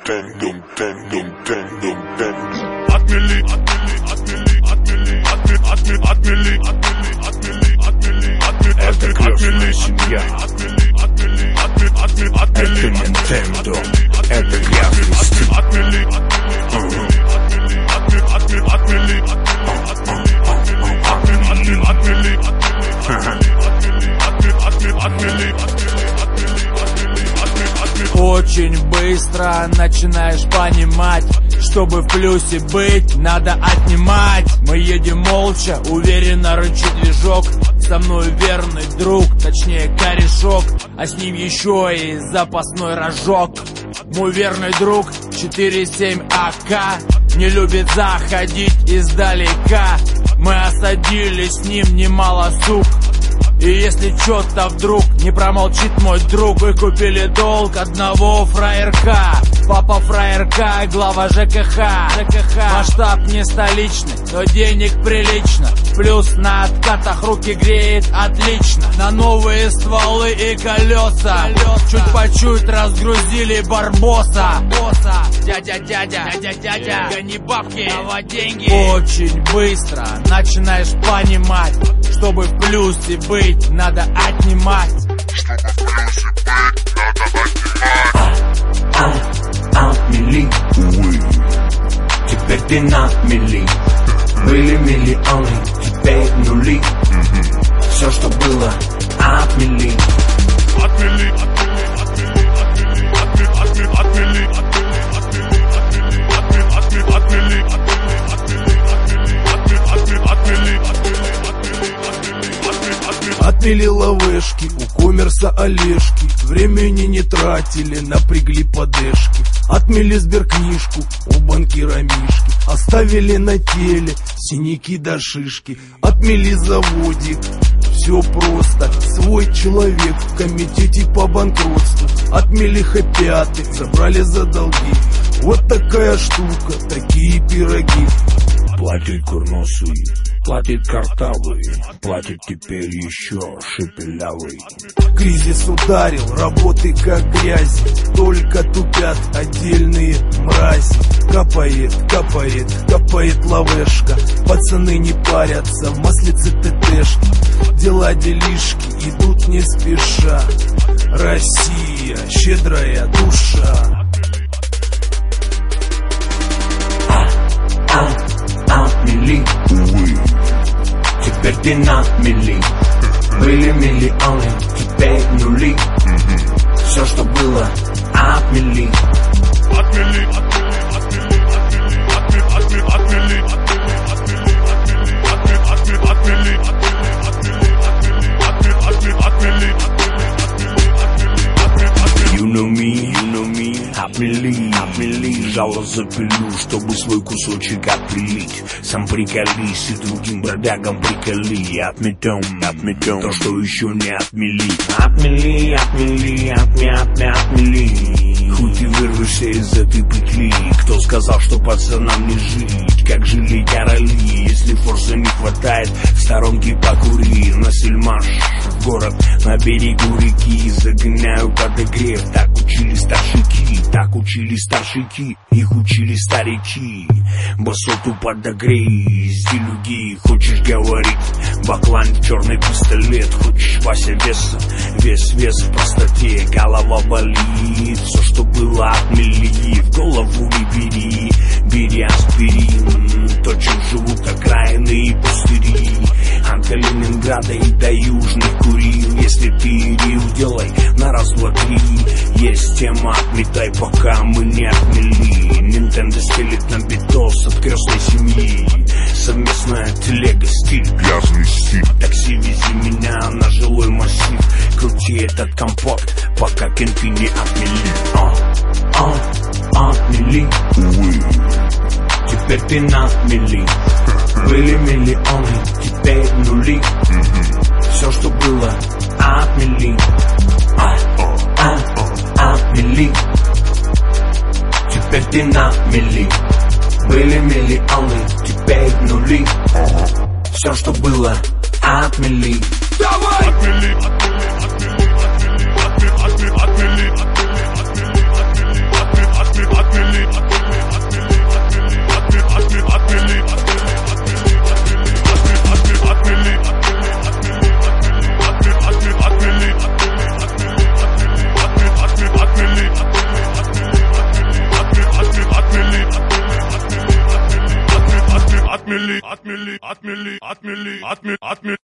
Это крестная семья. Это Nintendo. Это грязный стиль. Очень быстро начинаешь понимать, чтобы в плюсе быть, надо отнимать. Мы едем молча, уверенно рычит движок. Со мной верный друг, точнее корешок, а с ним еще и запасной рожок. Мой верный друг 4-7 АК не любит заходить издалека. Мы осадили с ним немало сук. И если чё-то вдруг не промолчит мой друг, вы купили долг одного фраерка. Папа фраерка, глава ЖКХ. Масштаб не столичный, но денег прилично. Плюс на откатах руки греет отлично. На новые стволы и колеса чуть по чуть разгрузили барбоса. Дядя, гони бабки, давай деньги. Очень быстро начинаешь понимать, чтобы в плюсе быть, надо отнимать. Чтобы в плюсе быть, надо отнимать. Отмели, теперь ты на мели. Были миллионы, теперь нули. Все, что было, отмели. Отмели лавешки, у коммерса Олежки. Времени не тратили, напрягли подешки. Отмели сберкнижку, у банкира Мишки. Оставили на теле синяки до шишки. Отмели заводик, все просто. Свой человек в комитете по банкротству. Отмели хэппи-аты, забрали за долги. Вот такая штука, такие пироги. Платит курносый, платит картавый, платит теперь еще шепелявый. Кризис ударил, работы как грязь, только тупят отдельные мрази. Капает лавешка, пацаны не парятся, в маслице ТТшки. Дела делишки идут не спеша, Россия, щедрая душа. Отмели, теперь ты на мели. Были миллионы, теперь нули. Все, что было, отмели. You know me, отмели, жало запилю, чтобы свой кусочек отпилить. Сам приколись и другим бродягам приколи. Отметем то, что еще не отмели. Отмели. Хоть и вырвешься из этой петли. Кто сказал, что пацанам не жить? Как жили короли? Если форса не хватает, в сторонке покури. На сельмаш, в город, на берегу реки. Загоняю подогрев, так учили старшики, их учили старики. Басоту подогрей, стилюги. Хочешь говорить, баклан в черный пистолет. Хочешь Вася вес в простоте. Голова болит, все, что было, отмели. В голову не бери аспирин. То, чем живут окраины и пустыри. От Калининграда и до Южных Курил. Если ты рил, делай на раз, два, три. Есть тема, отметай, пока мы не отмели. Nintendo стелит на битос от крестной семьи. Совместная телега, стиль, Грязный стиль. такси, вези меня на жилой массив. Крути этот компот, пока кенты не отмели. Отмели, теперь ты на мели. Были миллионы, теперь нули. Все, что было, отмели. Отмели, теперь ты на мели. Были миллионы, теперь нули. Все, что было, отмели. Отмели. отмели, отмели, отмели, отмели, отмели, отмели.